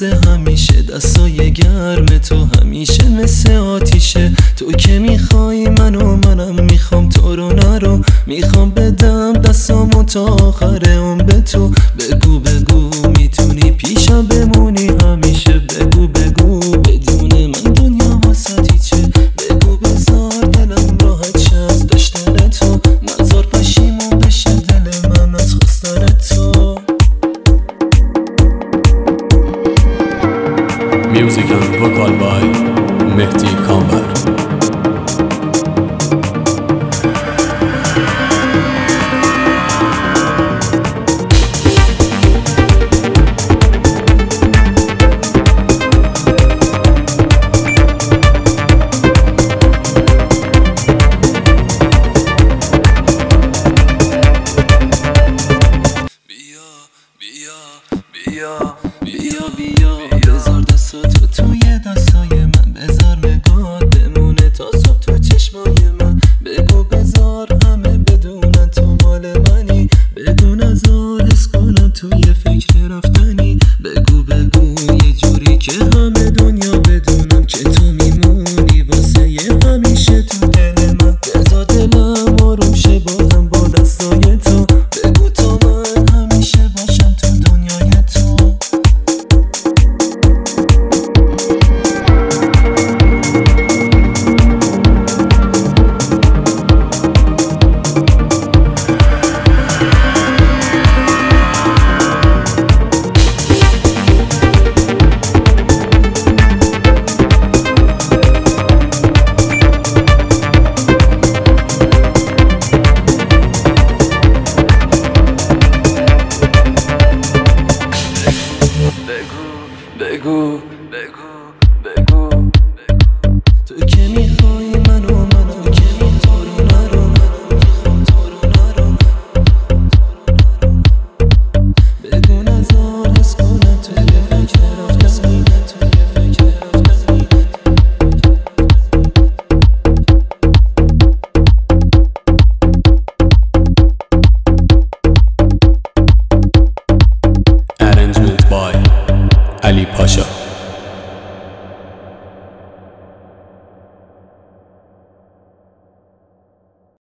مثل همیشه، دستای گرم تو همیشه مثل آتیشه. تو که میخوای منم میخوام تو رو نرو، میخوام بدم دستامو تا آخر عمر به تو. بگو میتونی پیشم بمونی همیشه، بگو بدون من دنیا واسه هیچه. بگو بذار دلم راحت شه از داشتن تو، نذار پشیمون بشه دل من از خواستن تو. Music and vocal by Mehdi Kamber. بیا بذار دستاتو توی دستای من، بذار نگاه بمونه تا صبح تو چشمای من. بگو بذار همه بدونن تو مال منی، بگو نذار حس کنم توی فکر رفتنی. بگو یه جوری که همه دنیا بدونم که تو میمونی واسه همیشه تو دل من. بذار دلم آروم شه بازم با دستای تو، بگو تا من همیشه باشم تو دنیای تو. بگو تو که میخوای منو که تو رو نرو، میخوام تو رو نرو. بگو نذار حس کنم توی فکر رفتنی. Arrangement by Ali Pasha.